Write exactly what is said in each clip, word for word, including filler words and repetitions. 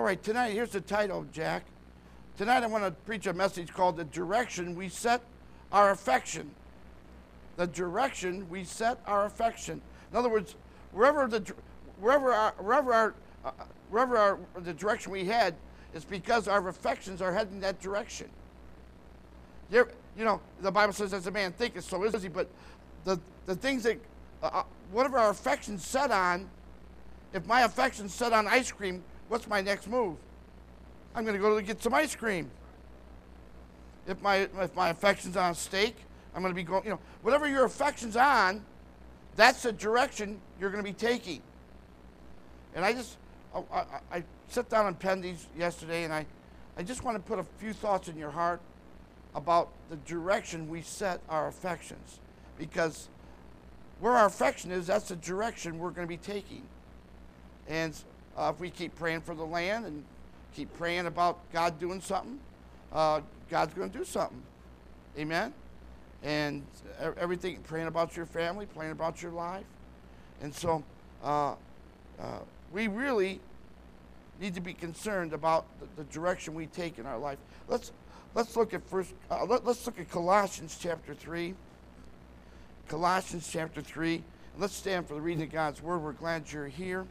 right, tonight, here's the title, Jack. Tonight I want to preach a message called The Direction We Set Our Affection. The direction we set our affection. In other words, wherever the wherever our wherever our uh, wherever our the direction we head is because our affections are heading that direction. You, you know, the Bible says, "As a man thinketh, so is he." But the the things that uh, whatever our affections set on, if my affections set on ice cream, what's my next move? I'm going to go to get some ice cream. If my if my affections on steak, I'm going to be going, you know, whatever your affection's on, that's the direction you're going to be taking. And I just, I, I, I sat down and penned these yesterday, and I, I just want to put a few thoughts in your heart about the direction we set our affections. Because where our affection is, that's the direction we're going to be taking. And uh, if we keep praying for the land and keep praying about God doing something, uh, God's going to do something. Amen? And everything, praying about your family, praying about your life. And so uh, uh, we really need to be concerned about the, the direction we take in our life. Let's let's look at first. Uh, let, let's look at Colossians chapter three. Colossians chapter three. And let's stand for the reading of God's word. We're glad you're here.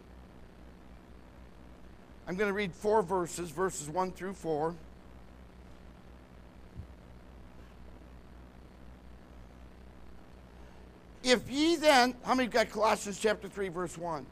I'm going to read four verses, verses one through four. If ye then, how many got Colossians chapter three, verse one?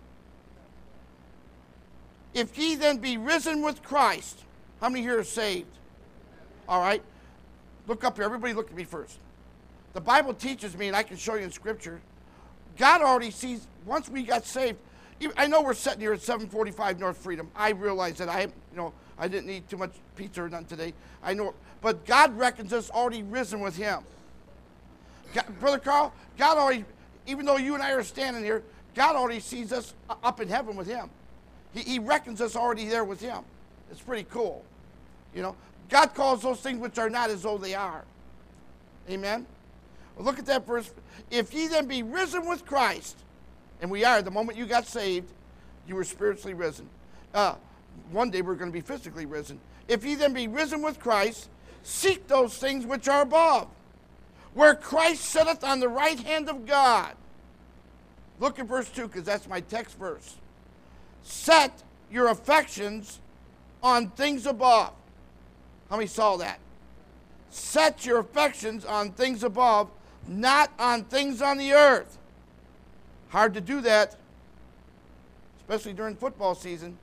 If ye then be risen with Christ, how many here are saved? All right. Look up here. Everybody look at me first. The Bible teaches me, and I can show you in Scripture, God already sees, once we got saved, I know we're sitting here at seven forty-five North Freedom. I realize that I, you know, I didn't eat too much pizza or nothing today. I know, but God reckons us already risen with Him. God, Brother Carl, God already, even though you and I are standing here, God already sees us up in heaven with Him. He, he reckons us already there with Him. It's pretty cool. You know, God calls those things which are not as though they are. Amen? Well, look at that verse. If ye then be risen with Christ, and we are, the moment you got saved, you were spiritually risen. Uh, one day we're going to be physically risen. If ye then be risen with Christ, seek those things which are above, where Christ sitteth on the right hand of God. Look at verse two, because that's my text verse. Set your affections on things above. How many saw that? Set your affections on things above, not on things on the earth. Hard to do that, especially during football season.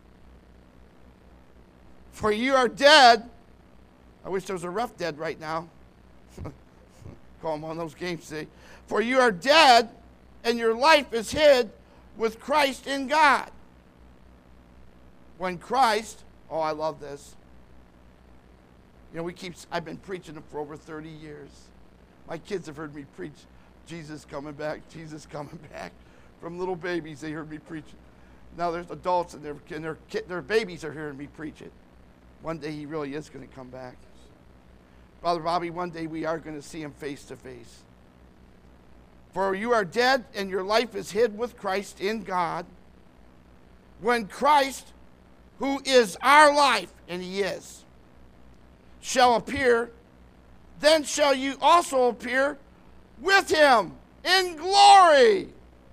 For you are dead. I wish there was a rough dead right now. Call them on those games today. For you are dead, and your life is hid with Christ in God. When Christ, oh, I love this. You know, we keep, I've been preaching it for over thirty years. My kids have heard me preach Jesus coming back, Jesus coming back. From little babies, they heard me preach it. Now there's adults, and their, and their, their babies are hearing me preach it. One day he really is going to come back. Brother Bobby, one day we are going to see him face to face. For you are dead, and your life is hid with Christ in God. When Christ, who is our life, and He is, shall appear, then shall you also appear with Him in glory.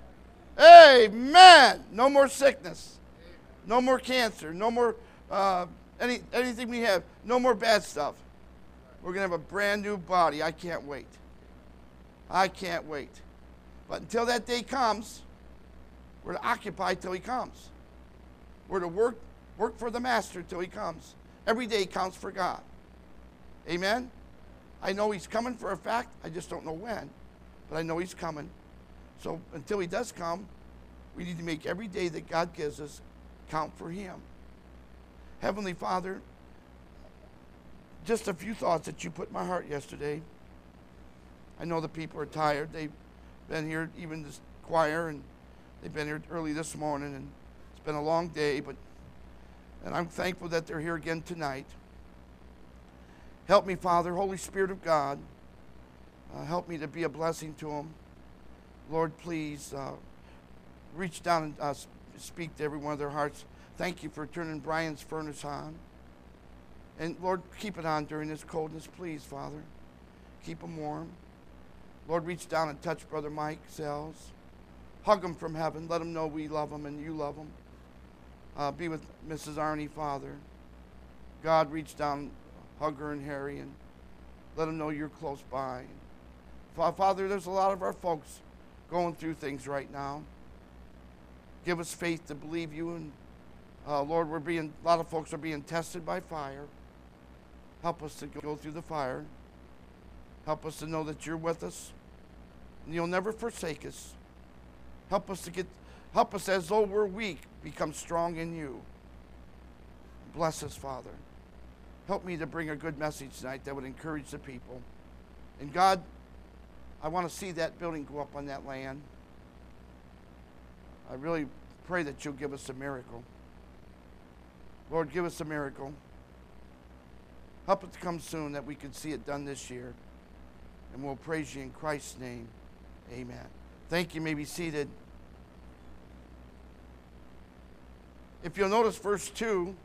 Amen. No more sickness. No more cancer. No more uh, any anything we have. No more bad stuff. We're going to have a brand new body. I can't wait. I can't wait. But until that day comes, we're to occupy till He comes. We're to work work for the Master till He comes. Every day counts for God. Amen? I know He's coming for a fact. I just don't know when. But I know He's coming. So until He does come, we need to make every day that God gives us count for Him. Heavenly Father, just a few thoughts that you put in my heart yesterday. I know the people are tired. They've been here, even this choir, and they've been here early this morning, and it's been a long day, but and I'm thankful that they're here again tonight. Help me, Father, Holy Spirit of God. Uh, help me to be a blessing to them. Lord, please uh, reach down and uh, speak to every one of their hearts. Thank you for turning Brian's furnace on. And Lord, keep it on during this coldness, please, Father. Keep him warm. Lord, reach down and touch Brother Mike Sells. Hug him from heaven. Let him know we love him and you love him. Uh, be with Missus Arnie, Father. God, reach down, hug her and Harry, and let them know you're close by. Father, there's a lot of our folks going through things right now. Give us faith to believe you. And uh, Lord, we're being, a lot of folks are being tested by fire. Help us to go through the fire. Help us to know that you're with us and you'll never forsake us. Help us to get, help us as though we're weak, become strong in you. Bless us, Father. Help me to bring a good message tonight that would encourage the people. And God, I want to see that building go up on that land. I really pray that you'll give us a miracle. Lord, give us a miracle. Help it to come soon that we can see it done this year. And we'll praise you in Christ's name. Amen. Thank you. You may be seated. If you'll notice verse two,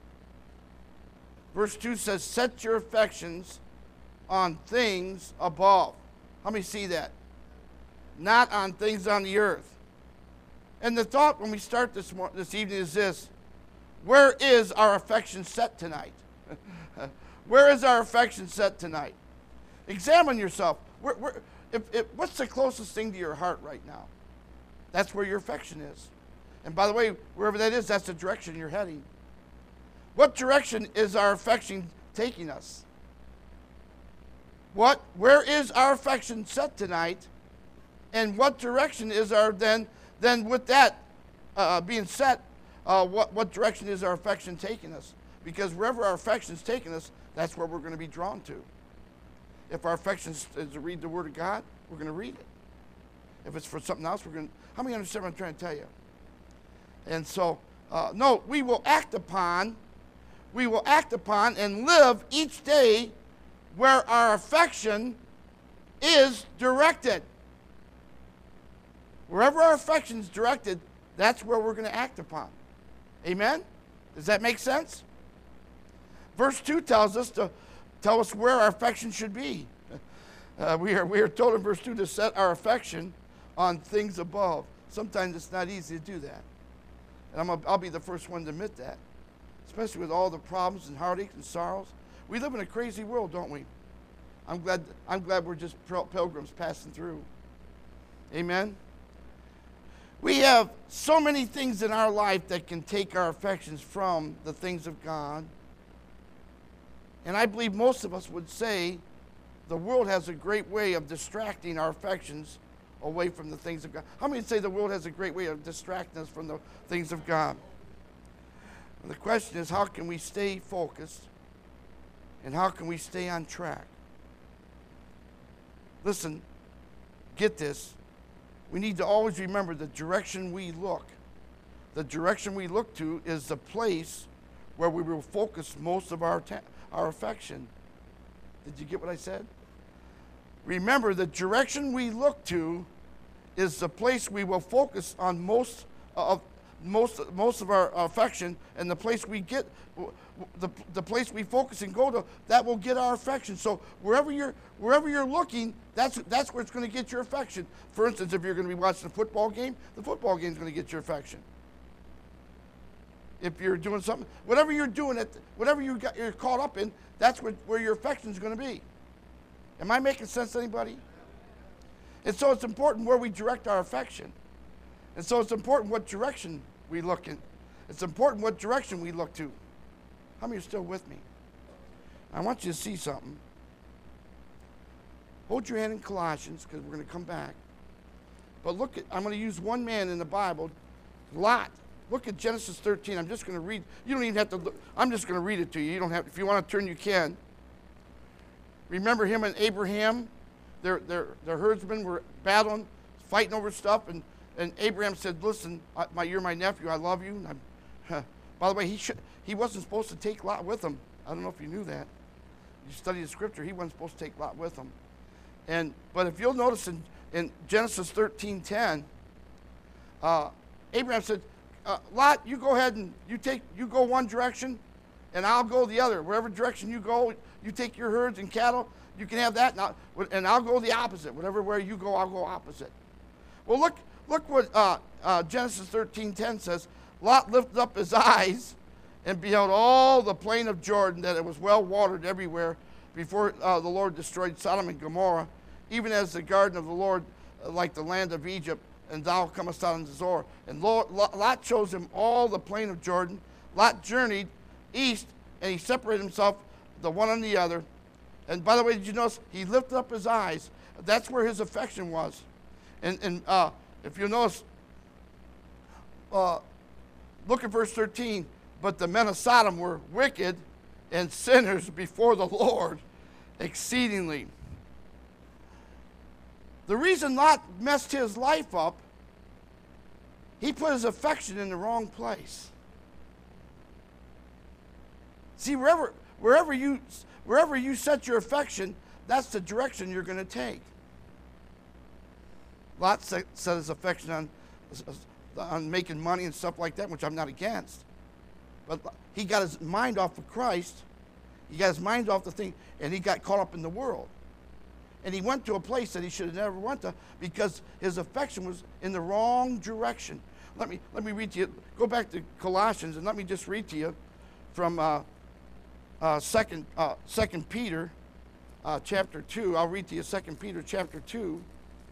verse two says, set your affections on things above. How many see that? Not on things on the earth. And the thought when we start this, mor- this evening is this: where is our affection set tonight? Where is our affection set tonight? Examine yourself. Where, where, if, if, what's the closest thing to your heart right now? That's where your affection is. And by the way, wherever that is, that's the direction you're heading. What direction is our affection taking us? What, where is our affection set tonight? And what direction is our, then, then with that uh, being set, uh, what, what direction is our affection taking us? Because wherever our affection is taking us, that's where we're going to be drawn to. If our affection is to read the Word of God, we're going to read it. If it's for something else, we're going to, how many understand what I'm trying to tell you? And so, uh, no, we will act upon, we will act upon and live each day where our affection is directed. Wherever our affection is directed, that's where we're going to act upon. Amen? Does that make sense? Verse two tells us to tell us where our affection should be. Uh, we are we are told in verse two to set our affection on things above. Sometimes it's not easy to do that. And I'm a, I'll be the first one to admit that. Especially with all the problems and heartaches and sorrows. We live in a crazy world, don't we? I'm glad I'm glad we're just pilgrims passing through. Amen? We have so many things in our life that can take our affections from the things of God. And I believe most of us would say the world has a great way of distracting our affections away from the things of God. How many say the world has a great way of distracting us from the things of God? And the question is, how can we stay focused and how can we stay on track? Listen, get this. We need to always remember the direction we look. The direction we look to is the place where we will focus most of our, ta- our affection. Did you get what I said? Remember, the direction we look to is the place we will focus on most of most most of our affection, and the place we get the the place we focus and go to, that will get our affection. So wherever you're wherever you're looking, that's that's where it's going to get your affection. For instance, if you're going to be watching a football game, the football game is going to get your affection. If you're doing something, whatever you're doing, it, whatever you got, you're caught up in, that's where, where your affection is going to be. Am I making sense to anybody? And so it's important where we direct our affection. And so it's important what direction we look in. It's important what direction we look to. How many are still with me? I want you to see something. Hold your hand in Colossians, because we're going to come back. But look at, I'm going to use one man in the Bible, Lot. Look at Genesis thirteen. I'm just going to read. You don't even have to look. I'm just going to read it to you. You don't have. If you want to turn, you can. Remember him and Abraham? Their their their herdsmen were battling, fighting over stuff, and, and Abraham said, "Listen, I, my you're my nephew. I love you." And I'm, huh. By the way, he should he wasn't supposed to take Lot with him. I don't know if you knew that. You study the scripture. He wasn't supposed to take Lot with him. And but if you'll notice in, in Genesis thirteen ten, uh, Abraham said, uh, Lot, you go ahead and you take, you go one direction, and I'll go the other. Wherever direction you go, you take your herds and cattle, you can have that, and I'll, and I'll go the opposite. Whatever where you go, I'll go opposite. Well, look, look what uh, uh, Genesis thirteen ten says. Lot lifted up his eyes and beheld all the plain of Jordan, that it was well watered everywhere, before uh, the Lord destroyed Sodom and Gomorrah, even as the garden of the Lord, uh, like the land of Egypt, and thou comest out into Zoar. And Lot chose him all the plain of Jordan. Lot journeyed east, and he separated himself the one on the other. And by the way, did you notice? He lifted up his eyes. That's where his affection was. And, and uh, if you notice, uh, look at verse thirteen. But the men of Sodom were wicked and sinners before the Lord exceedingly. The reason Lot messed his life up, he put his affection in the wrong place. See, wherever, wherever, you, wherever you set your affection, that's the direction you're going to take. Lot set, set his affection on, on making money and stuff like that, which I'm not against. But he got his mind off of Christ. He got his mind off the thing, and he got caught up in the world. And he went to a place that he should have never went to because his affection was in the wrong direction. Let me, let me read to you. Go back to Colossians, and let me just read to you from uh, uh, second, uh, Second Peter uh, chapter two. I'll read to you Second Peter chapter two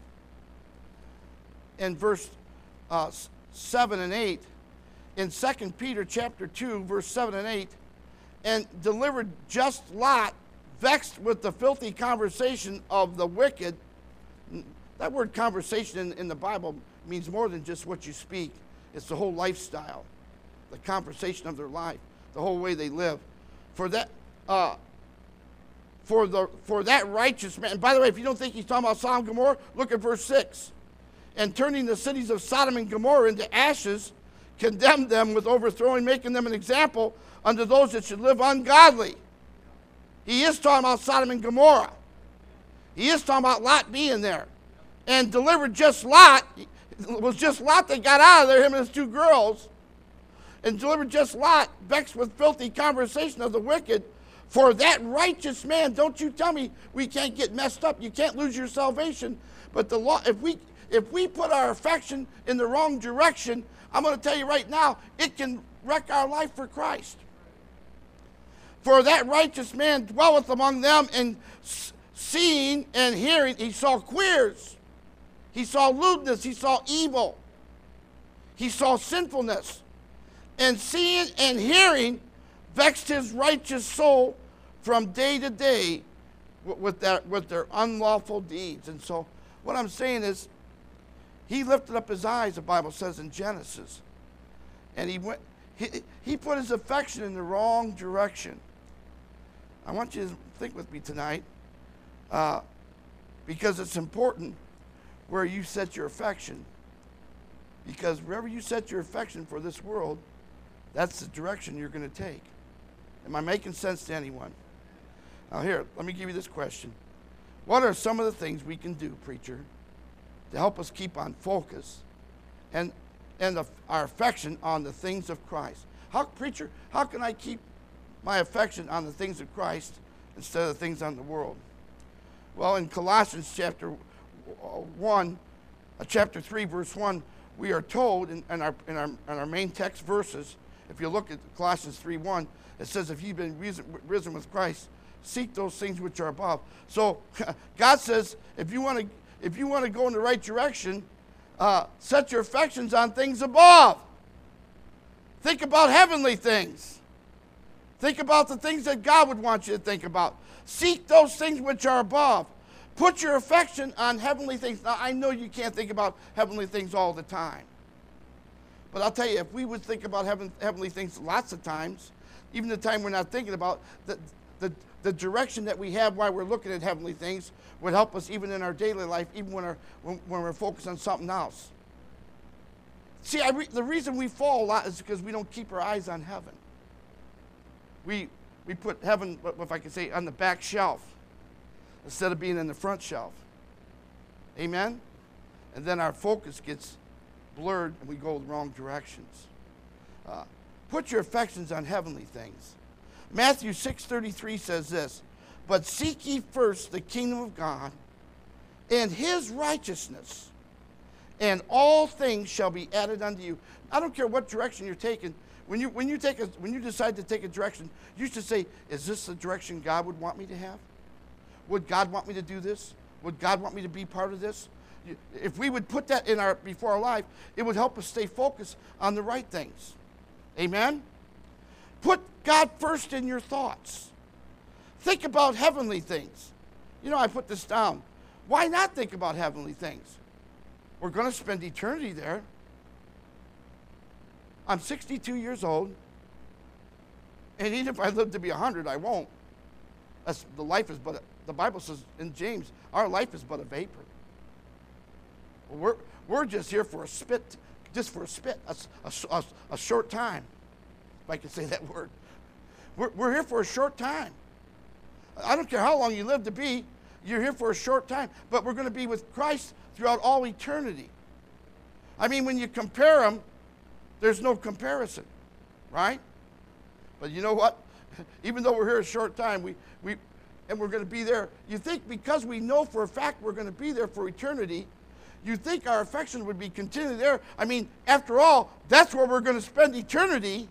and verse uh, seven and eight. In Second Peter chapter two, verse seven and eight, and delivered just Lot, vexed with the filthy conversation of the wicked. That word conversation in, in the Bible means more than just what you speak. It's the whole lifestyle, the conversation of their life, the whole way they live. For that, uh, for the for that righteous man. And by the way, if you don't think he's talking about Sodom and Gomorrah, look at verse six. And turning the cities of Sodom and Gomorrah into ashes, condemned them with overthrowing, making them an example unto those that should live ungodly. He is talking about Sodom and Gomorrah. He is talking about Lot being there. And delivered just Lot. It was just Lot that got out of there, him and his two girls. And delivered just Lot, vexed with filthy conversation of the wicked. For that righteous man, don't you tell me we can't get messed up. You can't lose your salvation. But the law, if we if we put our affection in the wrong direction, I'm going to tell you right now, it can wreck our life for Christ. For that righteous man dwelleth among them, and seeing and hearing, he saw queers. He saw lewdness. He saw evil. He saw sinfulness. And seeing and hearing vexed his righteous soul from day to day with, that, with their unlawful deeds. And so what I'm saying is, he lifted up his eyes, the Bible says in Genesis, and he went. He, he put his affection in the wrong direction. I want you to think with me tonight, uh, because it's important where you set your affection. Because wherever you set your affection for this world, that's the direction you're going to take. Am I making sense to anyone? Now here, let me give you this question. What are some of the things we can do, preacher, to help us keep on focus and, and the, our affection on the things of Christ? How, preacher, how can I keep my affection on the things of Christ instead of the things on the world? Well, in Colossians chapter one, uh, chapter three, verse one, we are told in, in, our, in, our, in our main text verses, if you look at Colossians three one, it says, if you've been risen, risen with Christ, seek those things which are above. So God says, if you want to if you want to go in the right direction, uh, set your affections on things above. Think about heavenly things. Think about the things that God would want you to think about. Seek those things which are above. Put your affection on heavenly things. Now, I know you can't think about heavenly things all the time. But I'll tell you, if we would think about heaven, heavenly things lots of times, even the time we're not thinking about, the, the, the direction that we have while we're looking at heavenly things would help us even in our daily life, even when, our, when, when we're focused on something else. See, I re, the reason we fall a lot is because we don't keep our eyes on heaven. We, we put heaven, if I could say, on the back shelf instead of being in the front shelf. Amen? And then our focus gets blurred and we go the wrong directions. Uh, put your affections on heavenly things. Matthew six thirty-three says this, but seek ye first the kingdom of God and his righteousness, and all things shall be added unto you. I don't care what direction you're taking. When you, when you, take a, when you decide to take a direction, you should say, is this the direction God would want me to have? Would God want me to do this? Would God want me to be part of this? If we would put that in our before our life, it would help us stay focused on the right things. Amen? Put God first in your thoughts. Think about heavenly things. You know, I put this down. Why not think about heavenly things? We're going to spend eternity there. I'm sixty-two years old, and even if I live to be one hundred, I won't. That's, the life is but a, the Bible says in James, our life is but a vapor. We're, we're just here for a spit, just for a spit, a, a, a, a short time, if I can say that word. We're, we're here for a short time. I don't care how long you live to be, you're here for a short time, but we're going to be with Christ throughout all eternity. I mean, when you compare them, there's no comparison, right? But you know what? Even though we're here a short time, we, we, and we're going to be there, you think because we know for a fact we're going to be there for eternity, you think our affection would be continually there. I mean, after all, that's where we're going to spend eternity.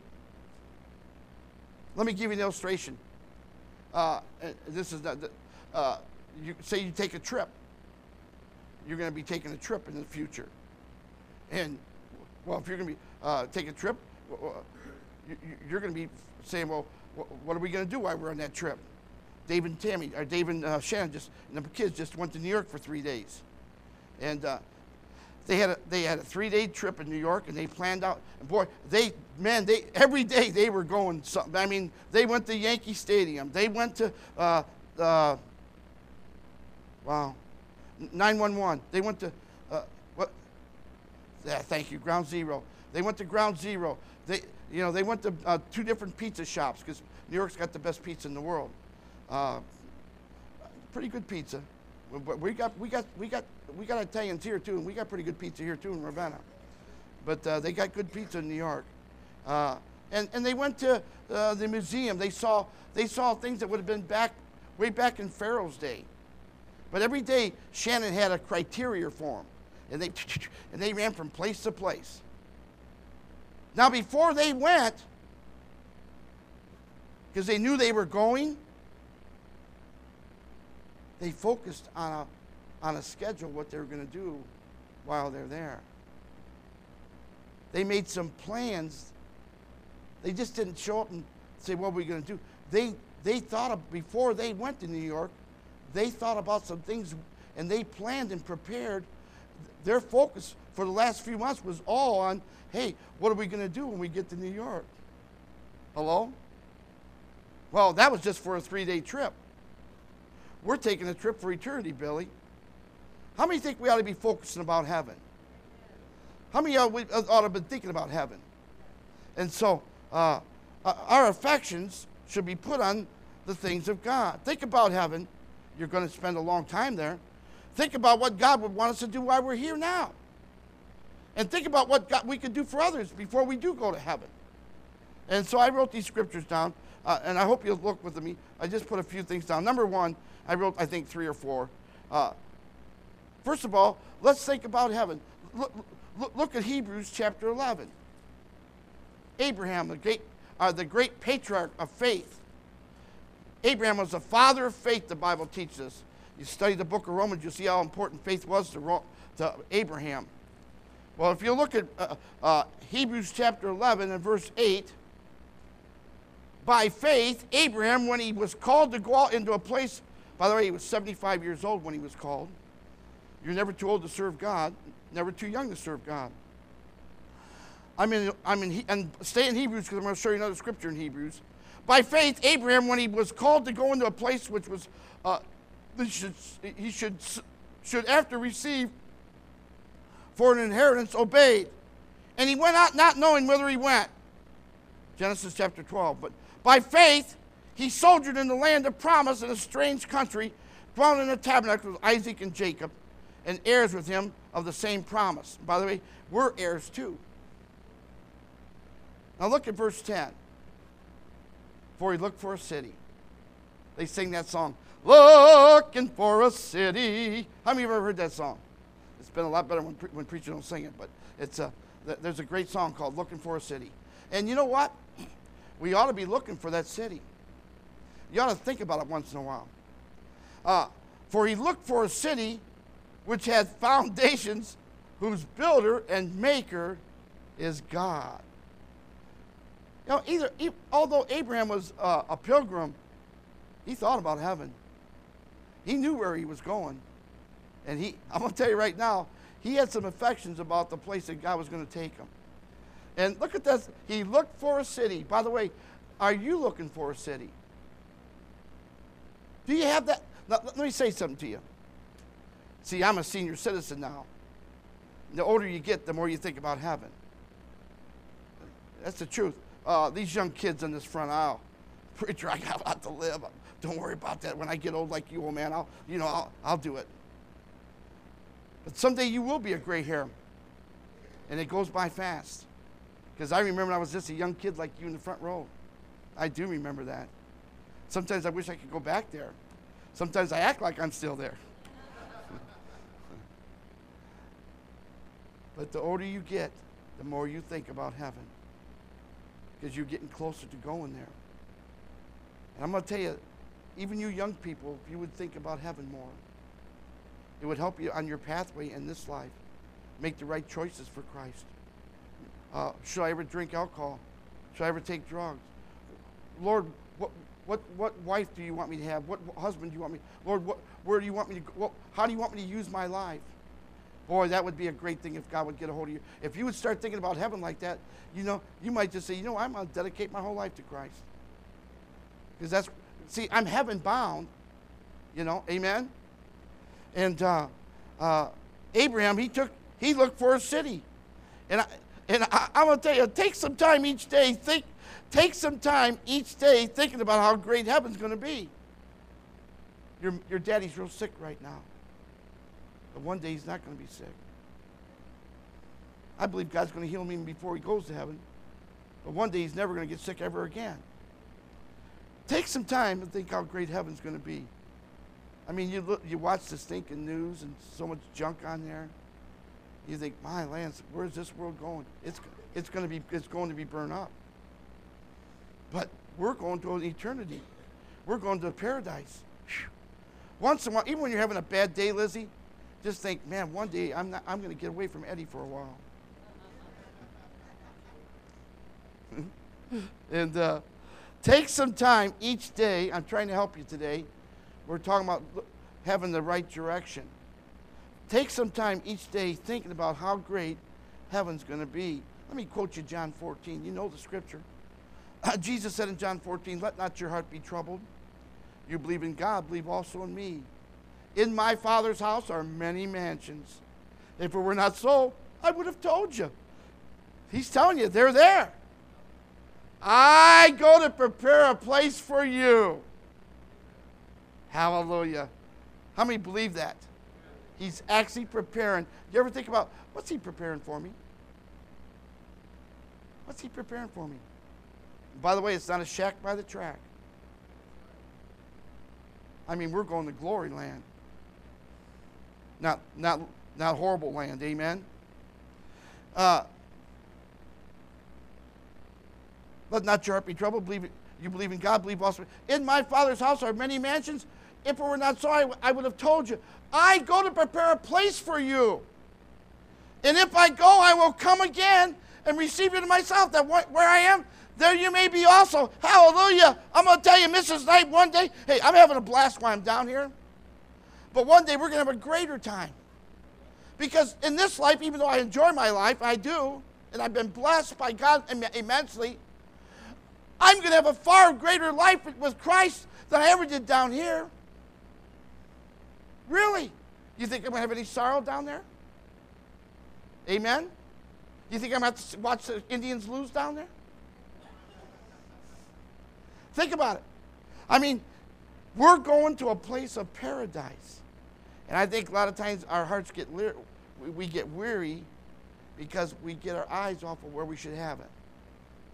Let me give you an illustration. Uh, this is not, uh, you say you take a trip. You're going to be taking a trip in the future. And, well, if you're going to be uh, take a trip, you're going to be saying, well, what are we going to do while we're on that trip? Dave and Tammy, or Dave and uh, Shannon, just, and the kids just went to New York for three days. And uh, they had a they had a three-day trip in New York, and they planned out. And boy, they man, they every day they were going something. I mean, they went to Yankee Stadium. They went to uh, uh, wow, nine one one. They went to uh, what? Yeah, thank you, Ground Zero. They went to Ground Zero. They you know they went to uh, two different pizza shops because New York's got the best pizza in the world. Uh, pretty good pizza. But we got we got we got we got Italians here too, and we got pretty good pizza here too in Ravenna. But uh, they got good pizza in New York, uh, and and they went to uh, the museum. They saw they saw things that would have been back way back in Pharaoh's day. But every day Shannon had a criteria for them, and they and they ran from place to place. Now before they went, because they knew they were going, they focused on a, on a schedule, what they were going to do while they're there. They made some plans. They just didn't show up and say, what are we going to do? They, they thought of, before they went to New York, they thought about some things, and they planned and prepared. Their focus for the last few months was all on, hey, what are we going to do when we get to New York? Hello? Well, that was just for a three-day trip. We're taking a trip for eternity, Billy. How many think we ought to be focusing about heaven? How many ought, we, ought to have been thinking about heaven? And so uh, our affections should be put on the things of God. Think about heaven. You're going to spend a long time there. Think about what God would want us to do while we're here now. And think about what God, we could do for others before we do go to heaven. And so I wrote these scriptures down, uh, and I hope you'll look with me. I just put a few things down. Number one, I wrote, I think, three or four. Uh, first of all, let's think about heaven. Look, look, look at Hebrews chapter eleven. Abraham, the great, uh, the great patriarch of faith. Abraham was the father of faith, the Bible teaches us. You study the book of Romans, you'll see how important faith was to, Ro- to Abraham. Well, if you look at uh, uh, Hebrews chapter eleven and verse eight, by faith, Abraham, when he was called to go out into a place, by the way, he was seventy-five years old when he was called. You're never too old to serve God, never too young to serve God. I'm in, I'm in, and stay in Hebrews because I'm going to show you another scripture in Hebrews. By faith, Abraham, when he was called to go into a place which was, uh, he should, he should, should after receive for an inheritance, obeyed. And he went out not knowing whither he went. Genesis chapter twelve. But by faith, he sojourned in the land of promise in a strange country, dwelling in a tabernacle with Isaac and Jacob, and heirs with him of the same promise. By the way, we're heirs too. Now look at verse ten. For he looked for a city. They sing that song, looking for a city. How many of you ever heard that song? It's been a lot better when, pre- when preachers don't sing it, but it's a, th- there's a great song called Looking for a City. And you know what? We ought to be looking for that city. You ought to think about it once in a while. Uh, for he looked for a city which had foundations, whose builder and maker is God. You know, either, he, although Abraham was uh, a pilgrim, he thought about heaven. He knew where he was going. And he, I'm going to tell you right now, he had some affections about the place that God was going to take him. And look at this. He looked for a city. By the way, are you looking for a city? Do you have that? Now, let me say something to you. See, I'm a senior citizen now. The older you get, the more you think about heaven. That's the truth. Uh, these young kids in this front aisle, preacher, I got a lot to live. Don't worry about that. When I get old like you, old man, I'll, you know, I'll, I'll do it. But someday you will be a gray hair, and it goes by fast. Because I remember when I was just a young kid like you in the front row. I do remember that. Sometimes I wish I could go back there. Sometimes I act like I'm still there. But the older you get, the more you think about heaven. Because you're getting closer to going there. And I'm going to tell you, even you young people, if you would think about heaven more, it would help you on your pathway in this life. Make the right choices for Christ. Uh, should I ever drink alcohol? Should I ever take drugs? Lord, what what what wife do you want me to have? What husband do you want me? Lord, what where do you want me to go? What, how do you want me to use my life? Boy, that would be a great thing if God would get a hold of you. If you would start thinking about heaven like that, you know, you might just say, you know, I'm going to dedicate my whole life to Christ. Because that's, see, I'm heaven bound, you know, amen? And uh, uh, Abraham, he took, he looked for a city. And, I, and I, I'm going to tell you, take some time each day, think, take some time each day thinking about how great heaven's going to be. Your, your daddy's real sick right now. But one day he's not going to be sick. I believe God's going to heal him even before he goes to heaven. But one day he's never going to get sick ever again. Take some time and think how great heaven's going to be. I mean, you look, you watch the stinking news and so much junk on there. You think, my lands, where's this world going? It's it's going to be it's going to be burned up. But we're going to an eternity. We're going to paradise. Whew. Once in a while, even when you're having a bad day, Lizzie, just think, man, one day I'm not, I'm going to get away from Eddie for a while. And uh, take some time each day. I'm trying to help you today. We're talking about having the right direction. Take some time each day thinking about how great heaven's going to be. Let me quote you John fourteen. You know the scripture. Uh, Jesus said in John fourteen, let not your heart be troubled. You believe in God, believe also in me. In my Father's house are many mansions. If it were not so, I would have told you. He's telling you, they're there. I go to prepare a place for you. Hallelujah. How many believe that? He's actually preparing. You ever think about, what's he preparing for me? What's he preparing for me? By the way, it's not a shack by the track. I mean, we're going to glory land. Not, not, not horrible land, amen? Uh, let not your heart be troubled. Believe, you believe in God, believe also. In my Father's house are many mansions. If it were not so, I, I would have told you. I go to prepare a place for you. And if I go, I will come again and receive you to myself, that wh- where I am, there you may be also. Hallelujah. I'm going to tell you, Missus Knight, one day, hey, I'm having a blast while I'm down here. But one day we're going to have a greater time. Because in this life, even though I enjoy my life, I do, and I've been blessed by God Im- immensely, I'm going to have a far greater life with Christ than I ever did down here. Really? You think I'm going to have any sorrow down there? Amen? You think I'm going to have to watch the Indians lose down there? Think about it. I mean, we're going to a place of paradise. And I think a lot of times our hearts get, le- we get weary because we get our eyes off of where we should have it.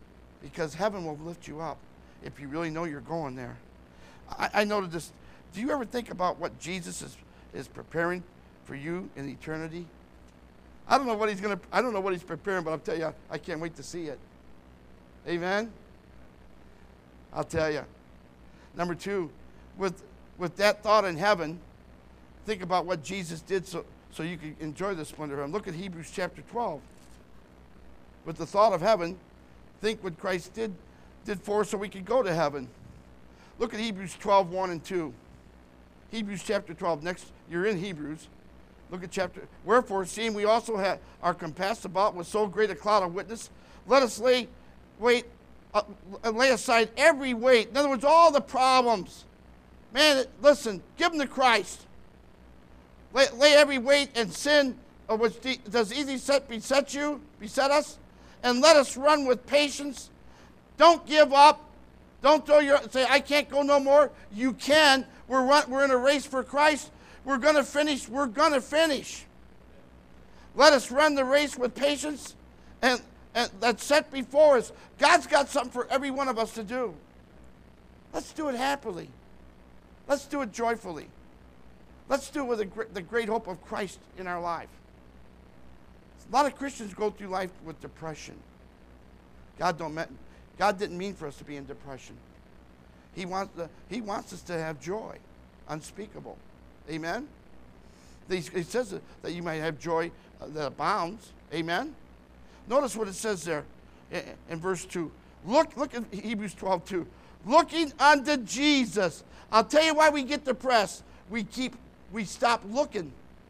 because heaven will lift you up if you really know you're going there. I, I noted this. Do you ever think about what Jesus is, is preparing for you in eternity? I don't know what he's going to, I don't know what he's preparing, but I'll tell you, I can't wait to see it. Amen? I'll tell you. Number two, with, with that thought in heaven, think about what Jesus did so, so you could enjoy the splendor of heaven. Look at Hebrews chapter twelve. With the thought of heaven, think what Christ did, did for us so we could go to heaven. Look at Hebrews twelve, one and two. Hebrews chapter twelve. Next, you're in Hebrews. Look at chapter. Wherefore, seeing we also have, are compassed about with so great a cloud of witness, let us lay, wait, uh, lay aside every weight. In other words, all the problems. Man, listen, give them to Christ. Lay, lay every weight and sin, uh, which de- does easily set, beset you, beset us, and let us run with patience. Don't give up. Don't throw your say, I can't go no more. You can. We're run, we're in a race for Christ. We're going to finish. We're going to finish. Let us run the race with patience and, and that's set before us. God's got something for every one of us to do. Let's do it happily. Let's do it joyfully. Let's do it with the, the great hope of Christ in our life. A lot of Christians go through life with depression. God don't mean, God didn't mean for us to be in depression. He wants, the, he wants us to have joy, unspeakable. Amen? He says that you might have joy that abounds. Amen? Notice what it says there in, in verse two. Look, look at Hebrews twelve two. Looking unto Jesus. I'll tell you why we get depressed. We keep, we stop looking.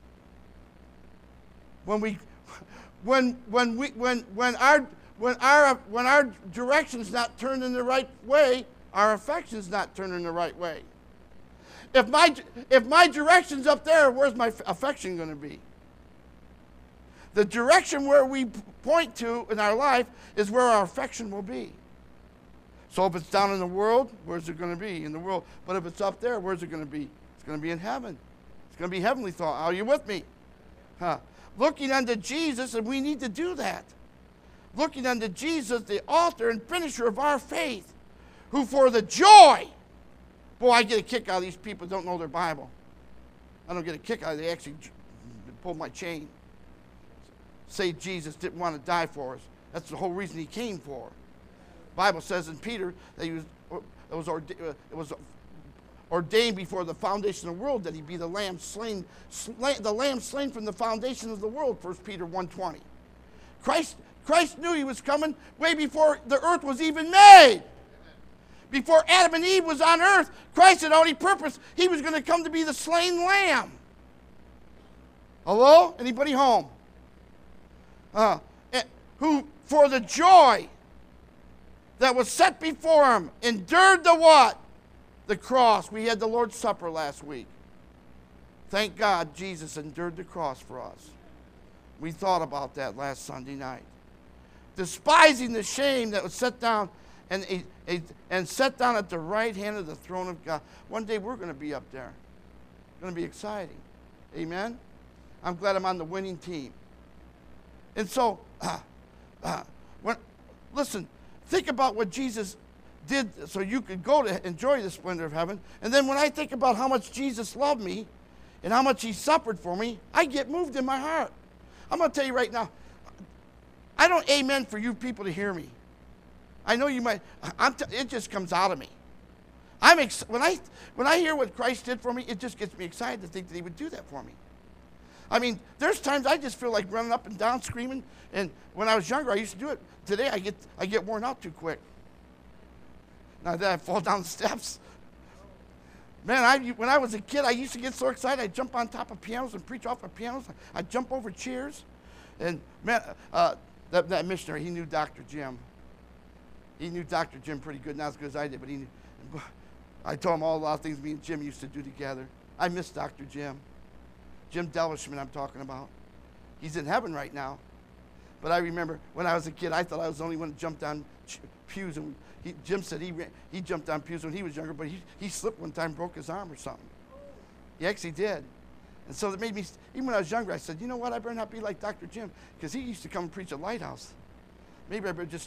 When we, when when we when when our when our when our direction's not turned in the right way, our affection's not turned in the right way. If my, if my direction's up there, where's my affection going to be? The direction where we point to in our life is where our affection will be. So if it's down in the world, where's it going to be? In the world. But if it's up there, where's it going to be? It's going to be in heaven. It's going to be heavenly thought. Are you with me? Huh. Looking unto Jesus, and we need to do that. Looking unto Jesus, the author and finisher of our faith, who for the joy. Boy, I get a kick out of these people who don't know their Bible. I don't get a kick out of it. They actually pull my chain. Say Jesus didn't want to die for us. That's the whole reason he came for. The Bible says in Peter that he was, it, was orda- it was ordained before the foundation of the world that he be the lamb slain, slain, the lamb slain from the foundation of the world, First Peter one twenty. Christ, Christ knew he was coming way before the earth was even made. Before Adam and Eve was on earth, Christ had already purposed he was going to come to be the slain lamb. Hello? Anybody home? Uh, who, for the joy that was set before him, endured the what? The cross. We had the Lord's Supper last week. Thank God Jesus endured the cross for us. We thought about that last Sunday night. Despising the shame that was set down and, a, a, and set down at the right hand of the throne of God. One day we're going to be up there. It's going to be exciting. Amen? I'm glad I'm on the winning team. And so, uh, uh, when, listen, think about what Jesus did so you could go to enjoy the splendor of heaven. And then when I think about how much Jesus loved me and how much he suffered for me, I get moved in my heart. I'm going to tell you right now, I don't amen for you people to hear me. I know you might, I'm t- it just comes out of me. I'm ex- when I when I hear what Christ did for me, it just gets me excited to think that he would do that for me. I mean, there's times I just feel like running up and down screaming, and when I was younger, I used to do it. Today, I get I get worn out too quick. Now that I fall down the steps. Man, I, when I was a kid, I used to get so excited, I'd jump on top of pianos and preach off of pianos. I'd jump over chairs. And man, uh, that, that missionary, he knew Doctor Jim. He knew Doctor Jim pretty good, not as good as I did, but he knew. I told him all a lot of things me and Jim used to do together. I miss Doctor Jim. Jim Delishman I'm talking about. He's in heaven right now. But I remember when I was a kid, I thought I was the only one to jump down pews. And he, Jim said he ran, he jumped down pews when he was younger, but he, he slipped one time, broke his arm or something. He actually did. And so it made me, even when I was younger, I said, you know what, I better not be like Doctor Jim, because he used to come and preach at Lighthouse. Maybe I better just jump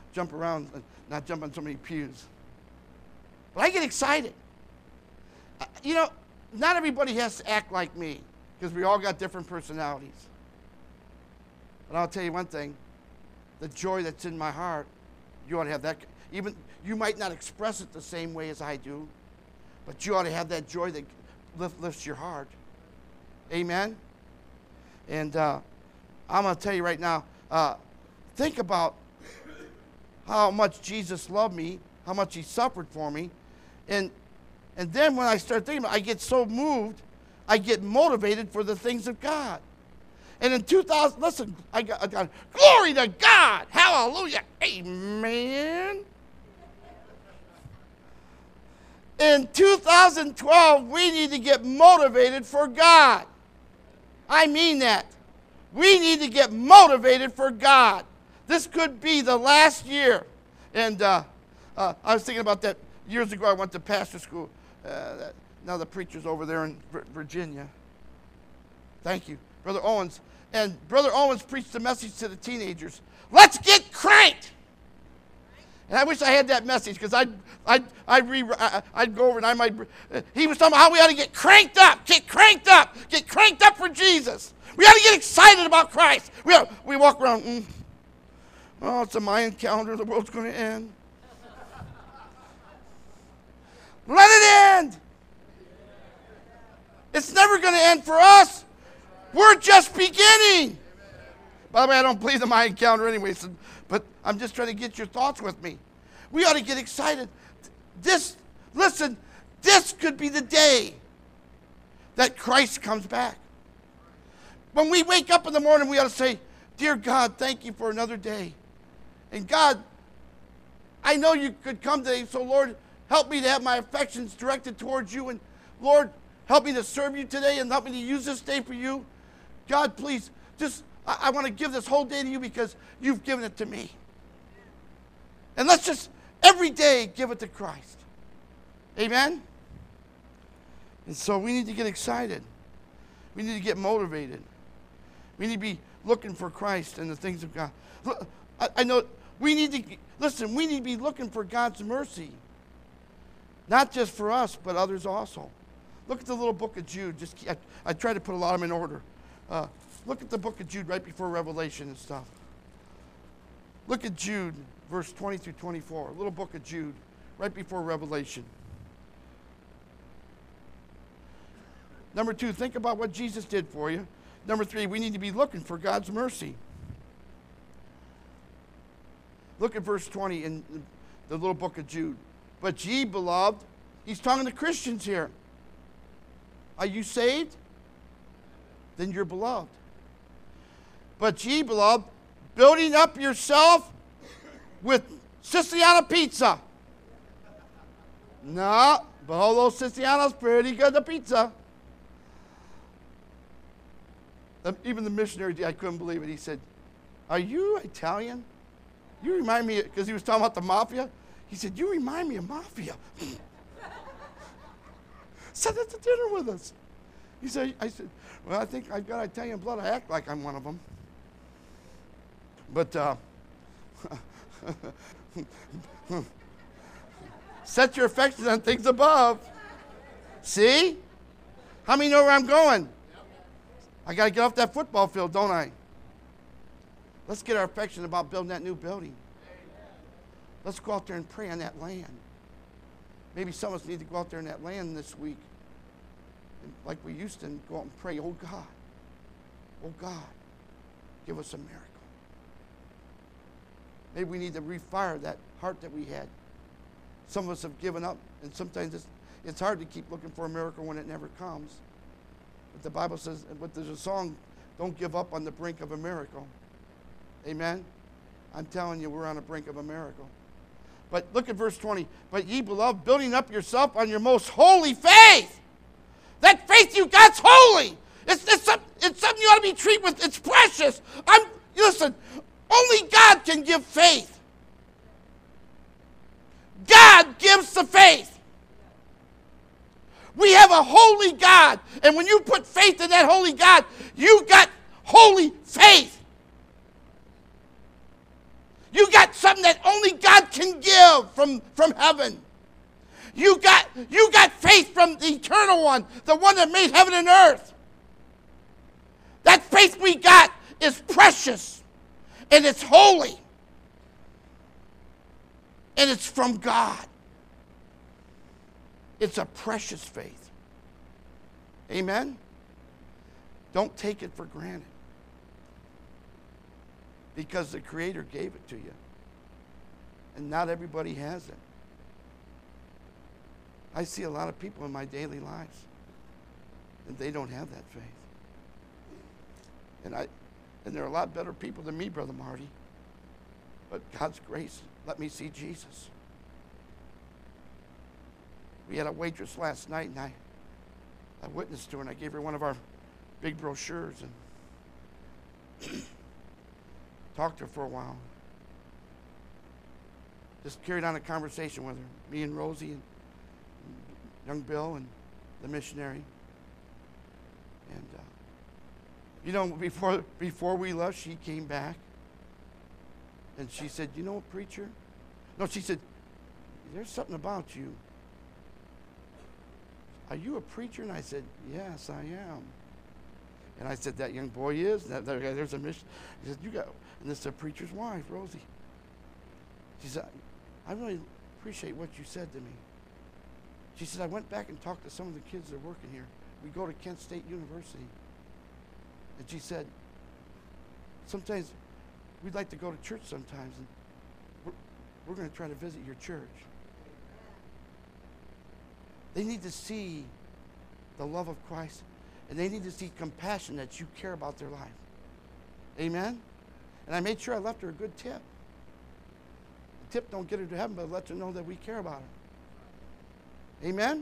jump around and not jump on so many pews. But I get excited. Uh, you know, not everybody has to act like me because we all got different personalities. But I'll tell you one thing, the joy that's in my heart, you ought to have that. Even you might not express it the same way as I do, but you ought to have that joy that lift, lifts your heart. Amen? And uh, I'm going to tell you right now, uh, think about how much Jesus loved me, how much he suffered for me. And and then when I start thinking about it, I get so moved, I get motivated for the things of God. And in two thousand, listen, I got, I got glory to God. Hallelujah. Amen. In two thousand twelve, we need to get motivated for God. I mean that. We need to get motivated for God. This could be the last year. And uh, uh, I was thinking about that years ago. I went to pastor school. Uh, that, now the preacher's over there in Virginia. Thank you, Brother Owens. And Brother Owens preached a message to the teenagers. Let's get cranked. And I wish I had that message because I'd, I'd, I'd, re, I'd go over and I might. He was talking about how we ought to get cranked up, get cranked up, get cranked up for Jesus. We ought to get excited about Christ. We, ought, we walk around, mm, oh, it's a Mayan calendar, the world's going to end. Let it end. It's never going to end for us. We're just beginning. By the way, I don't believe the Mayan calendar anyway, so, but I'm just trying to get your thoughts with me. We ought to get excited. This, listen, this could be the day that Christ comes back. When we wake up in the morning, we ought to say, dear God, thank you for another day. And God, I know you could come today, so Lord, help me to have my affections directed towards you. And Lord, help me to serve you today and help me to use this day for you. God, please, just, I, I want to give this whole day to you because you've given it to me. And let's just, every day, give it to Christ. Amen? And so we need to get excited. We need to get motivated. We need to be looking for Christ and the things of God. Look, I, I know we need to, listen, we need to be looking for God's mercy. Not just for us, but others also. Look at the little book of Jude. Just I, I try to put a lot of them in order. Uh, look at the book of Jude right before Revelation and stuff. Look at Jude, verse twenty through twenty-four. Little book of Jude, right before Revelation. Number two, think about what Jesus did for you. Number three, we need to be looking for God's mercy. Look at verse twenty in the little book of Jude. But ye, beloved, he's talking to Christians here. Are you saved? Then you're beloved. But ye, beloved, building up yourself with Siciliana pizza. No, but although Siciliana's pretty good, the pizza. Even the missionary, I couldn't believe it. He said, are you Italian? You remind me, because he was talking about the mafia. He said, you remind me of mafia. Sat at the dinner with us. He said, I said, well, I think I've got Italian blood. I act like I'm one of them. But uh, set your affections on things above. See? How many know where I'm going? I got to get off that football field, don't I? Let's get our affection about building that new building. Let's go out there and pray on that land. Maybe some of us need to go out there in that land this week, and like we used to, and go out and pray, oh God, oh God, give us a miracle. Maybe we need to refire that heart that we had. Some of us have given up, and sometimes it's, it's hard to keep looking for a miracle when it never comes. But the Bible says, but there's a song, don't give up on the brink of a miracle. Amen? I'm telling you, we're on the brink of a miracle. But look at verse twenty. But ye, beloved, building up yourself on your most holy faith. That faith you got's holy. It's, it's, some, it's something you ought to be treated with. It's precious. I'm, listen, only God can give faith. God gives the faith. We have a holy God. And when you put faith in that holy God, you got holy faith. You got something that only God can give from, from heaven. You got, you got faith from the eternal one, the one that made heaven and earth. That faith we got is precious, and it's holy, and it's from God. It's a precious faith. Amen? Don't take it for granted, because the Creator gave it to you, and not everybody has it. I see a lot of people in my daily lives, and they don't have that faith. And I, and they're a lot better people than me, Brother Marty. But God's grace let me see Jesus. We had a waitress last night, and I, I witnessed to her, and I gave her one of our big brochures and talked to her for a while. Just carried on a conversation with her, me and Rosie and young Bill and the missionary. And uh, you know, before before we left, she came back and she said, "You know, preacher?" No, she said, "There's something about you. Are you a preacher?" And I said, "Yes, I am." And I said, "That young boy is. That, that, there's a mission." He said, "You got," and this is a preacher's wife, Rosie. She said, "I really appreciate what you said to me." She said, "I went back and talked to some of the kids that are working here. We go to Kent State University." And she said, "Sometimes we'd like to go to church sometimes, and we're, we're going to try to visit your church." They need to see the love of Christ, and they need to see compassion that you care about their life. Amen? And I made sure I left her a good tip. The tip don't get her to heaven, but it lets her know that we care about her. Amen?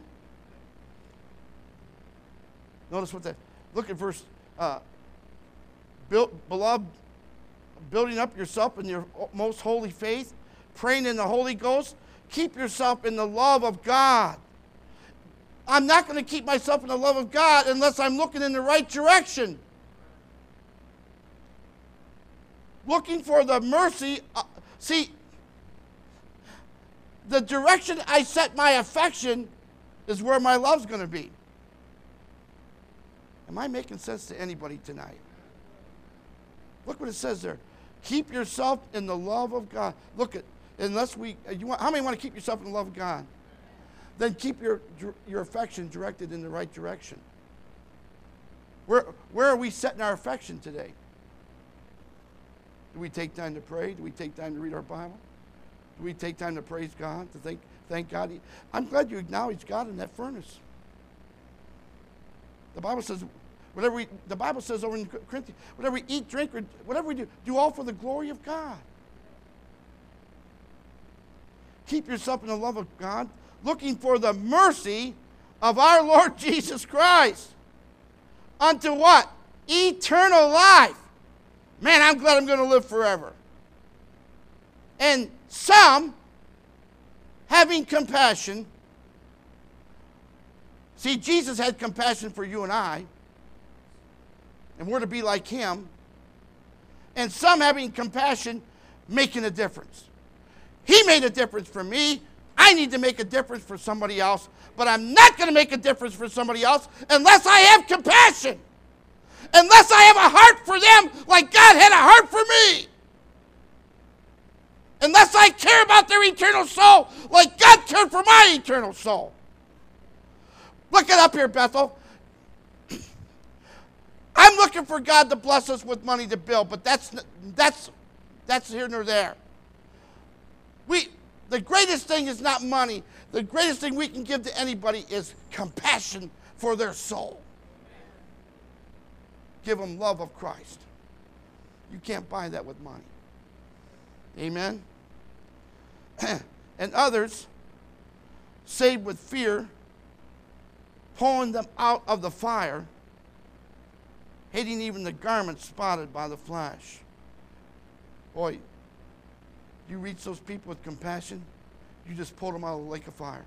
Notice what that, look at verse, uh, build, beloved, building up yourself in your most holy faith, praying in the Holy Ghost, keep yourself in the love of God. I'm not going to keep myself in the love of God unless I'm looking in the right direction. Looking for the mercy. Uh, see, the direction I set my affection is where my love's going to be. Am I making sense to anybody tonight? Look what it says there. Keep yourself in the love of God. Look at, unless we, you want, how many want to keep yourself in the love of God? Then keep your, your affection directed in the right direction. Where, where are we setting our affection today? Do we take time to pray? Do we take time to read our Bible? Do we take time to praise God, to thank, thank God? I'm glad you acknowledge God in that furnace. The Bible says, whatever we, the Bible says over in Corinthians, whatever we eat, drink, or whatever we do, do all for the glory of God. Keep yourself in the love of God, looking for the mercy of our Lord Jesus Christ unto what? Eternal life. Man, I'm glad I'm going to live forever. And some, having compassion, see, Jesus had compassion for you and I, and we're to be like him, and some having compassion, making a difference. He made a difference for me. I need to make a difference for somebody else, but I'm not going to make a difference for somebody else unless I have compassion. Unless I have a heart for them like God had a heart for me. Unless I care about their eternal soul like God cared for my eternal soul. Look it up here, Bethel. I'm looking for God to bless us with money to build, but that's that's that's here nor there. We the greatest thing is not money. The greatest thing we can give to anybody is compassion for their soul. Give them love of Christ. You can't buy that with money. Amen? And others, saved with fear, pulling them out of the fire, hating even the garment spotted by the flash. Boy, you reach those people with compassion, you just pulled them out of the lake of fire.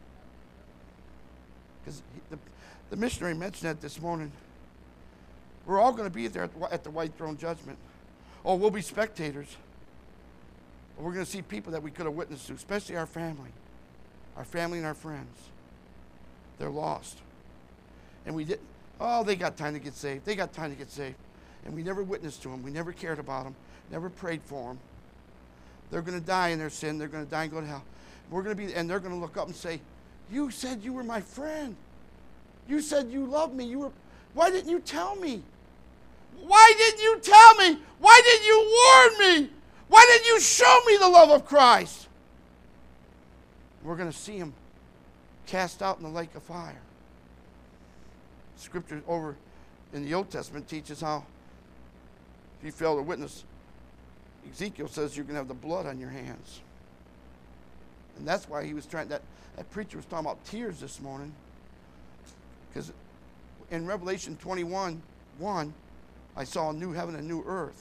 Because the, the missionary mentioned that this morning. We're all going to be there at the, at the white throne judgment. Oh, we'll be spectators. we're going to see people that we could have witnessed to, especially our family, our family and our friends. They're lost. And we didn't, oh, they got time to get saved. They got time to get saved. And we never witnessed to them. We never cared about them, never prayed for them. They're going to die in their sin. They're going to die and go to hell. We're going to be, and they're going to look up and say, you said you were my friend. You said you loved me. You were, why didn't you tell me? Why didn't you tell me? Why didn't you warn me? Why didn't you show me the love of Christ? We're going to see them cast out in the lake of fire. Scripture over in the Old Testament teaches how if you fail to witness, Ezekiel says you're going to have the blood on your hands. And that's why he was trying, that, that preacher was talking about tears this morning. Because in Revelation twenty-one, one, I saw a new heaven and a new earth.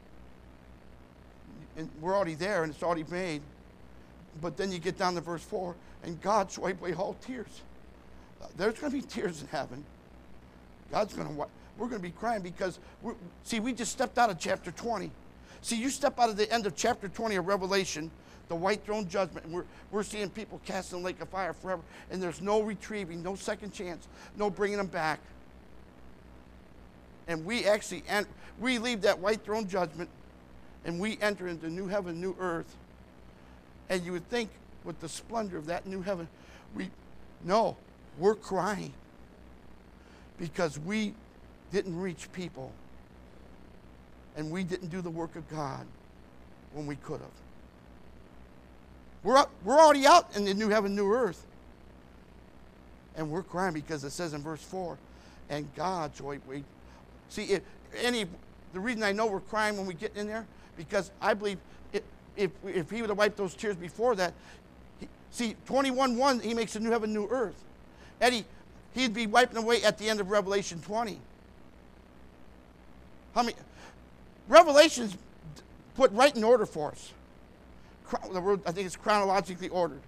And we're already there and it's already made. But then you get down to verse four, and God's wiped away all tears. There's going to be tears in heaven. God's going to wipe. We're going to be crying because, we're, see, we just stepped out of chapter twenty. See, you step out of the end of chapter twenty of Revelation, the white throne judgment, and we're, we're seeing people cast in the lake of fire forever, and there's no retrieving, no second chance, no bringing them back. And we actually, and we leave that white throne judgment, and we enter into new heaven, new earth. And you would think with the splendor of that new heaven, we, no, we're crying because we didn't reach people and we didn't do the work of God when we could have. We're, up, we're already out in the new heaven, new earth. And we're crying because it says in verse four, and God's wait, wait. See, if any, the reason I know we're crying when we get in there, because I believe it, if, if he would have wiped those tears before that, he, see, twenty-one one, he makes a new heaven, new earth. Eddie, he'd be wiping away at the end of Revelation twenty. How many? Revelation's put right in order for us. The word, I think it's chronologically ordered.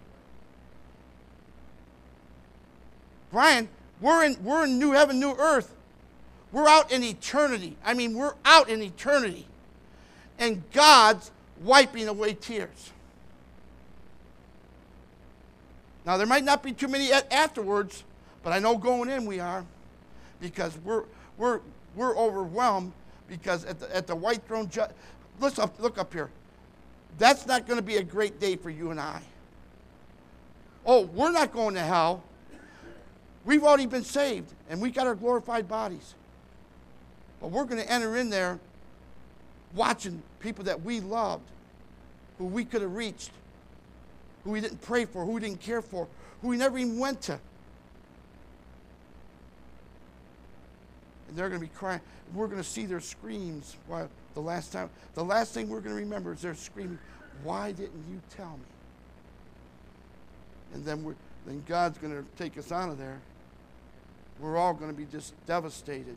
Brian, we're in, we're in new heaven, new earth. We're out in eternity. I mean, we're out in eternity. And God's wiping away tears. Now, there might not be too many afterwards, but I know going in we are, because we're we're we're overwhelmed, because at the at the white throne judge, let's up, look up here. That's not going to be a great day for you and I. Oh, we're not going to hell. We've already been saved, and we got our glorified bodies. But we're going to enter in there watching people that we loved, who we could have reached, who we didn't pray for, who we didn't care for, who we never even went to. And they're going to be crying. We're going to see their screams while the last time. The last thing we're going to remember is their screaming, why didn't you tell me? And then, we're, then God's going to take us out of there. We're all going to be just devastated.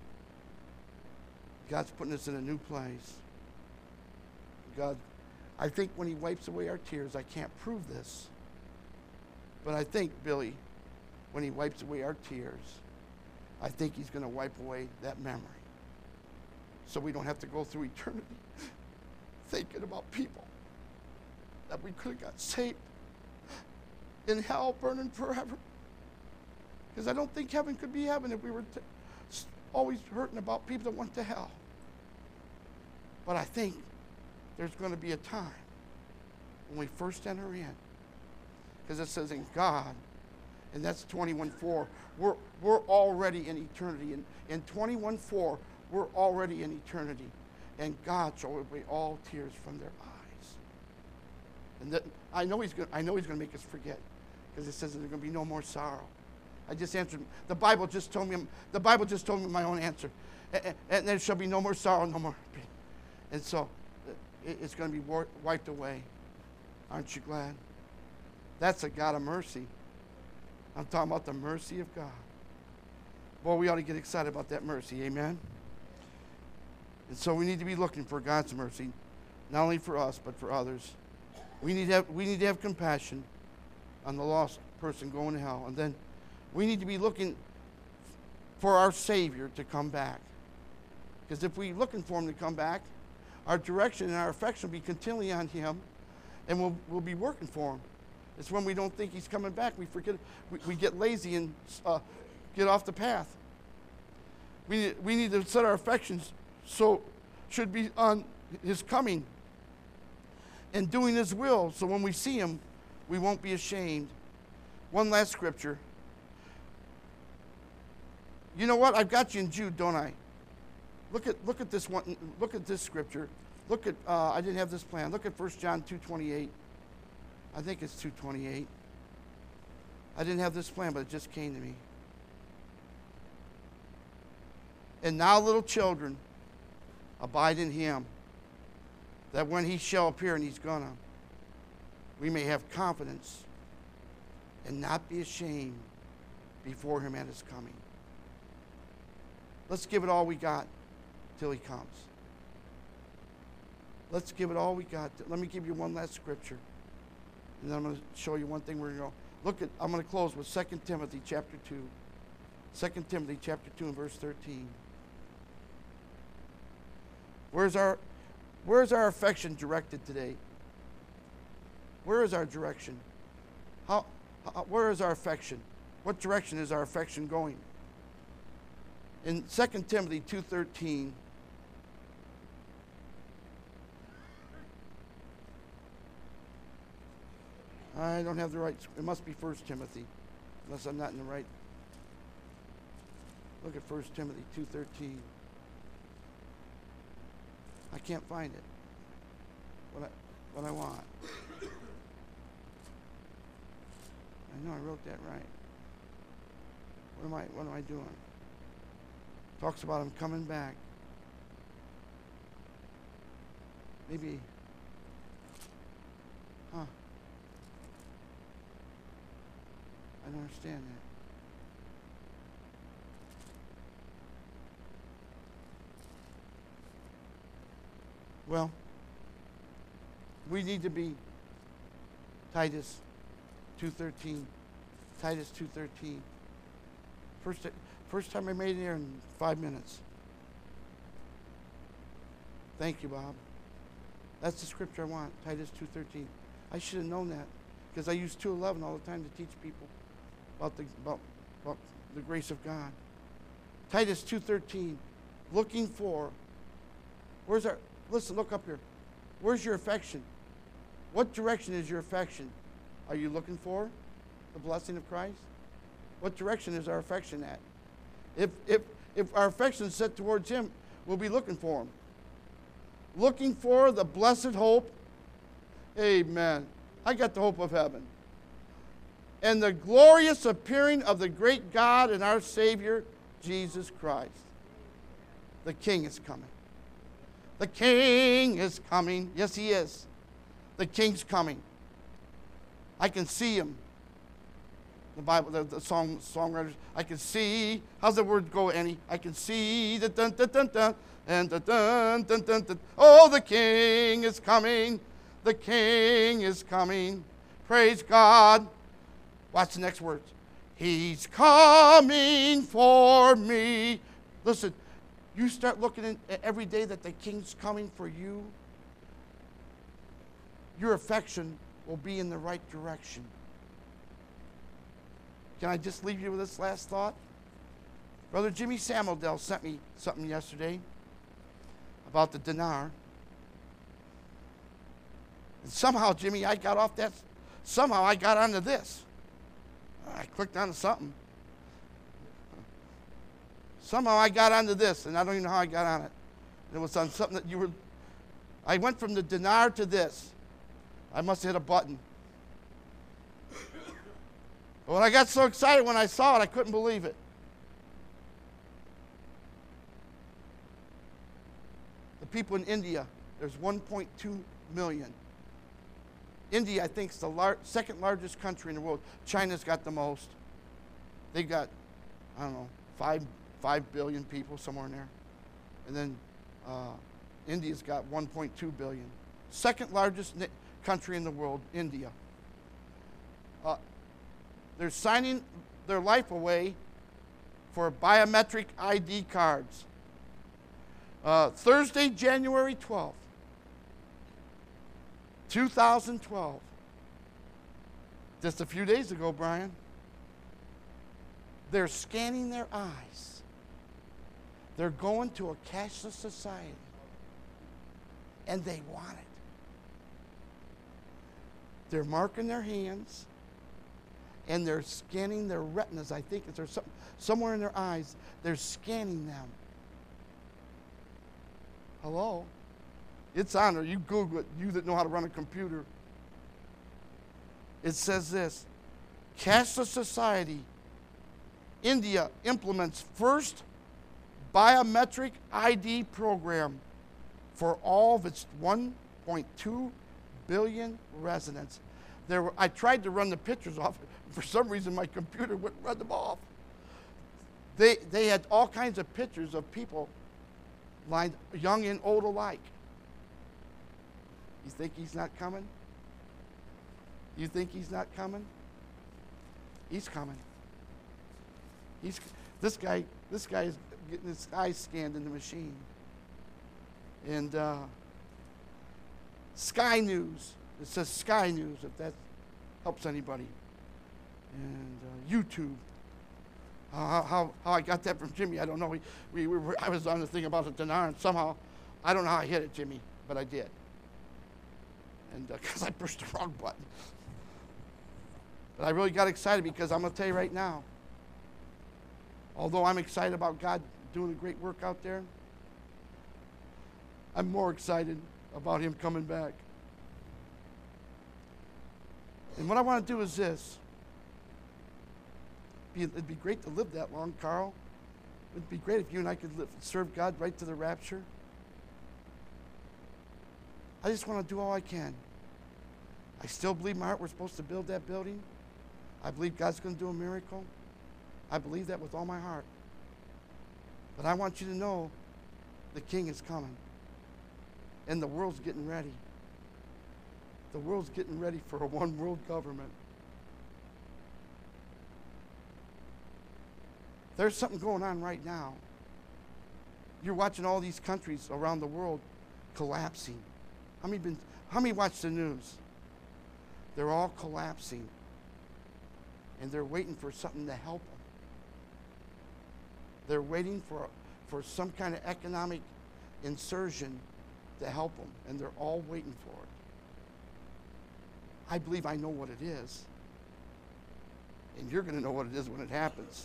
God's putting us in a new place. God, I think when he wipes away our tears, I can't prove this, but I think, Billy, when he wipes away our tears, I think he's going to wipe away that memory, so we don't have to go through eternity thinking about people that we could have got saved in hell burning forever. Because I don't think heaven could be heaven if we were t- always hurting about people that went to hell. But I think there's going to be a time when we first enter in, because it says in God, and that's twenty-one four, we're, we're already in eternity. In, in twenty-one four, we're already in eternity. And God shall wipe away all tears from their eyes. And that, I know he's going I know he's going to make us forget, because it says there's going to be no more sorrow. I just answered. The Bible just told me. The Bible just told me my own answer. And, and there shall be no more sorrow, no more pain. And so, it, it's going to be wiped away. Aren't you glad? That's a God of mercy. I'm talking about the mercy of God. Boy, we ought to get excited about that mercy. Amen. And so we need to be looking for God's mercy, not only for us but for others. We need to have, we need to have compassion on the lost person going to hell, and then we need to be looking for our Savior to come back. Because if we're looking for him to come back, our direction and our affection will be continually on him, and we'll, we'll be working for him. It's when we don't think he's coming back. We forget, we, we get lazy and uh, get off the path. We need, we need to set our affections so should be on his coming and doing his will, so when we see him, we won't be ashamed. One last scripture. You know what? I've got you in Jude, don't I? Look at look at this one. Look at this scripture. Look at. Uh, I didn't have this plan. Look at First John two twenty-eight. I think it's two twenty-eight. I didn't have this plan, but it just came to me. And now, little children, abide in him, that when he shall appear, and he's gonna, we may have confidence and not be ashamed before him at his coming. Let's give it all we got till he comes. Let's give it all we got. Let me give you one last scripture. And then I'm going to show you one thing we're going to go. Look at, I'm going to close with Second Timothy chapter two. Second Timothy chapter two and verse thirteen. Where's our, where's our affection directed today? Where is our direction? How, how, where is our affection? What direction is our affection going? In Second Timothy two thirteen, I don't have the right, it must be First Timothy, unless I'm not in the right. Look at First Timothy two thirteen. I can't find it. What I, what I want. I know I wrote that right. What am I, what am I doing? Talks about him coming back. Maybe, huh. I don't understand that. Well, we need to be Titus two thirteen. Titus two thirteen. First, first time I made it here in five minutes. Thank you, Bob. That's the scripture I want, Titus two thirteen. I should have known that because I use two eleven all the time to teach people about the, about, about the grace of God. Titus two thirteen, looking for, where's our, listen, look up here. Where's your affection? What direction is your affection? Are you looking for the blessing of Christ? What direction is our affection at? If, if, if our affection is set towards him, we'll be looking for him. Looking for the blessed hope. Amen. I got the hope of heaven. And the glorious appearing of the great God and our Savior, Jesus Christ. The King is coming. The King is coming. Yes, he is. The King's coming. I can see him. The Bible, the, the song, songwriters, I can see. How's the word go, Annie? I can see the dun dun dun dun and the dun dun dun dun. Oh, the King is coming. The King is coming. Praise God. Watch the next words. He's coming for me. Listen, you start looking at every day that the King's coming for you, your affection will be in the right direction. Can I just leave you with this last thought? Brother Jimmy Samueldale sent me something yesterday about the dinar. And somehow, Jimmy, I got off that. Somehow I got onto this. I clicked onto something. Somehow I got onto this, and I don't even know how I got on it. It was on something that you were. I went from the dinar to this. I must have hit a button. But when I got so excited when I saw it, I couldn't believe it. The people in India, there's one point two million. India, I think, is the lar- second largest country in the world. China's got the most. They got, I don't know, five, five billion people, somewhere in there. And then uh, India's got one point two billion. Second largest na- country in the world, India. Uh, they're signing their life away for biometric I D cards. Uh, Thursday, January twelfth. two thousand twelve. Just a few days ago, Brian. They're scanning their eyes. They're going to a cashless society. And they want it. They're marking their hands. And they're scanning their retinas. I think it's some, somewhere in their eyes. They're scanning them. Hello? It's on there. You Google it. You that know how to run a computer. It says this. Cashless society. India implements first biometric I D program for all of its one point two billion residents. There were, I tried to run the pictures off. For some reason, my computer wouldn't run them off. They, they had all kinds of pictures of people lined, young and old alike. You think he's not coming? You think he's not coming? He's coming. He's, this guy, this guy is getting his eyes scanned in the machine. And uh, Sky News. It says Sky News, if that helps anybody. And uh, YouTube. Uh, how, how, how I got that from Jimmy, I don't know. We, we, we were, I was on the thing about the dinar, and somehow, I don't know how I hit it, Jimmy, but I did. And because uh, I pushed the wrong button. But I really got excited because I'm going to tell you right now, although I'm excited about God doing a great work out there, I'm more excited about him coming back. And what I want to do is this. It'd be great to live that long, Carl. It'd be great if you and I could live, serve God right to the rapture. I just want to do all I can. I still believe in my heart we're supposed to build that building. I believe God's going to do a miracle. I believe that with all my heart. But I want you to know the King is coming. And the world's getting ready. The world's getting ready for a one world government. There's something going on right now. You're watching all these countries around the world collapsing. How many been, how many watch the news? They're all collapsing. And they're waiting for something to help them. They're waiting for, for some kind of economic insertion to help them. And they're all waiting for it. I believe I know what it is. And you're going to know what it is when it happens.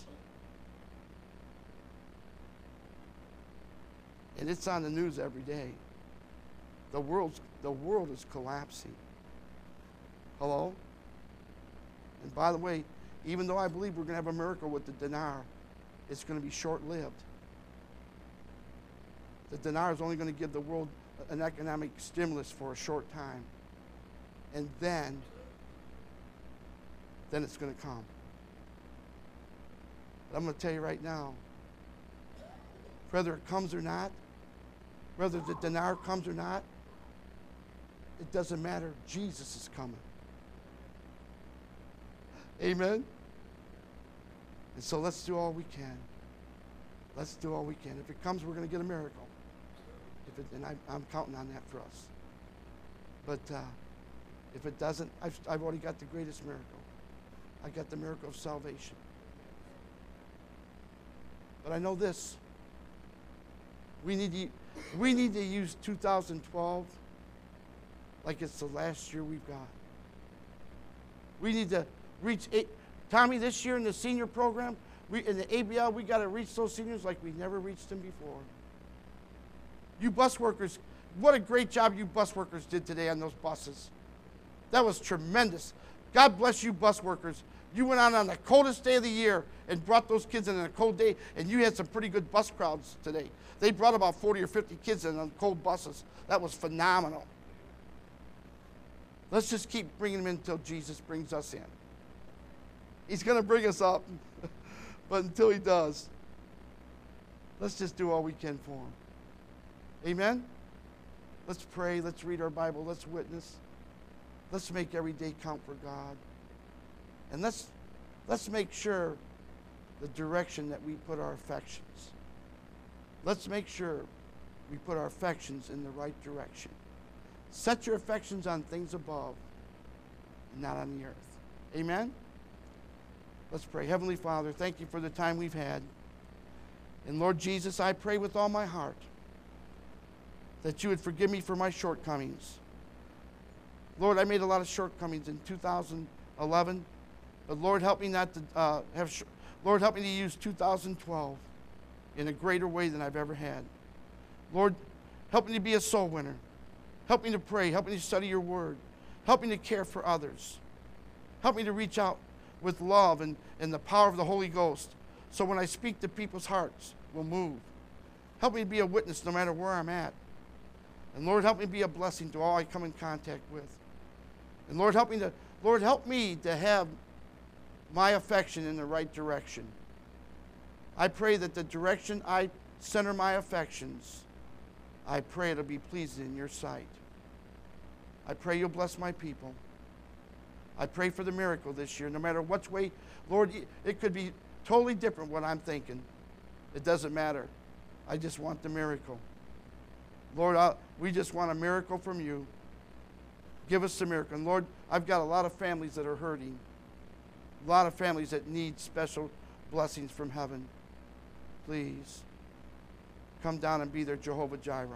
And it's on the news every day. The world's, the world is collapsing. Hello? And by the way, even though I believe we're going to have a miracle with the dinar, it's going to be short-lived. The dinar is only going to give the world an economic stimulus for a short time. And then, then it's going to come. But I'm going to tell you right now, whether it comes or not, whether the dinar comes or not, it doesn't matter. Jesus is coming. Amen? And so let's do all we can. Let's do all we can. If it comes, we're going to get a miracle. If it, and I, I'm counting on that for us. But uh, if it doesn't, I've, I've already got the greatest miracle. I got the miracle of salvation. But I know this. We need to, we need to use two thousand twelve like it's the last year we've got. We need to reach eight. Tommy, this year in the senior program, we, in the A B L, we got to reach those seniors like we never reached them before. You bus workers, what a great job you bus workers did today on those buses. That was tremendous. God bless you bus workers. You went out on the coldest day of the year and brought those kids in on a cold day, and you had some pretty good bus crowds today. They brought about forty or fifty kids in on cold buses. That was phenomenal. Let's just keep bringing them in until Jesus brings us in. He's going to bring us up, but until he does, let's just do all we can for him. Amen? Let's pray. Let's read our Bible. Let's witness. Let's make every day count for God. And let's, let's make sure the direction that we put our affections. Let's make sure we put our affections in the right direction. Set your affections on things above, not on the earth. Amen? Let's pray. Heavenly Father, thank you for the time we've had. And Lord Jesus, I pray with all my heart that you would forgive me for my shortcomings. Lord, I made a lot of shortcomings in two thousand eleven, but Lord, help me not to uh, have. Sh- Lord, help me to use two thousand twelve in a greater way than I've ever had. Lord, help me to be a soul winner. Help me to pray. Help me to study your word. Help me to care for others. Help me to reach out with love and, and the power of the Holy Ghost, so when I speak to people's hearts will move. Help me to be a witness no matter where I'm at. And Lord, help me be a blessing to all I come in contact with. And Lord, help me to, Lord, help me to have my affection in the right direction. I pray that the direction I center my affections, I pray it'll be pleasing in your sight. I pray you'll bless my people. I pray for the miracle this year, no matter which way. Lord, it could be totally different what I'm thinking. It doesn't matter. I just want the miracle. Lord, I'll, we just want a miracle from you. Give us the miracle. And Lord, I've got a lot of families that are hurting. A lot of families that need special blessings from heaven. Please, come down and be their Jehovah Jireh.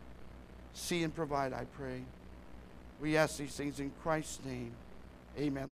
See and provide, I pray. We ask these things in Christ's name. Amen.